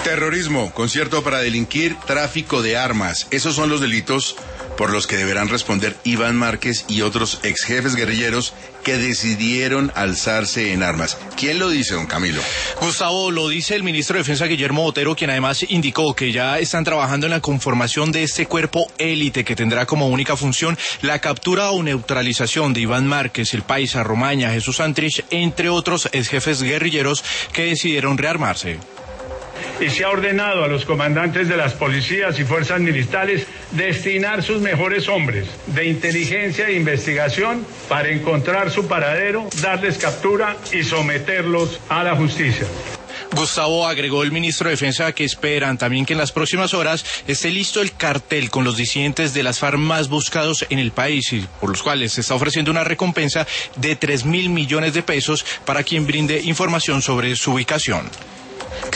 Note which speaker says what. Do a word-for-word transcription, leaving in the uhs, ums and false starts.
Speaker 1: Terrorismo, concierto para delinquir, tráfico de armas. Esos son los delitos por los que deberán responder Iván Márquez y otros ex jefes guerrilleros que decidieron alzarse en armas. ¿Quién lo dice, don Camilo?
Speaker 2: Gustavo, lo dice el ministro de Defensa Guillermo Botero, quien además indicó que ya están trabajando en la conformación de este cuerpo élite que tendrá como única función la captura o neutralización de Iván Márquez, el Paisa, Romaña, Jesús Santrich, entre otros ex jefes guerrilleros que decidieron rearmarse.
Speaker 3: Y se ha ordenado a los comandantes de las policías y fuerzas militares destinar sus mejores hombres de inteligencia e investigación para encontrar su paradero, darles captura y someterlos a la justicia.
Speaker 2: Gustavo, agregó el ministro de Defensa que esperan también que en las próximas horas esté listo el cartel con los disidentes de las FARC más buscados en el país y por los cuales se está ofreciendo una recompensa de tres mil millones de pesos para quien brinde información sobre su ubicación.